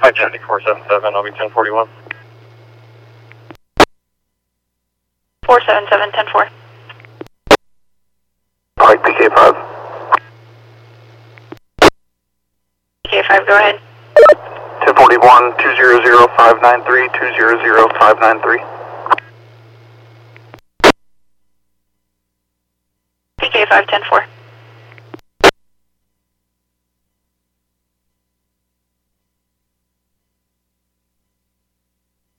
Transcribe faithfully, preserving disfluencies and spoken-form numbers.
Hi, Jetty four seven seven, I'll be ten forty-one. four seven seven, ten four. Pike P K five. P K five, go ahead. ten forty-one, two zero zero five nine three, two zero zero five nine three. P K five, ten four.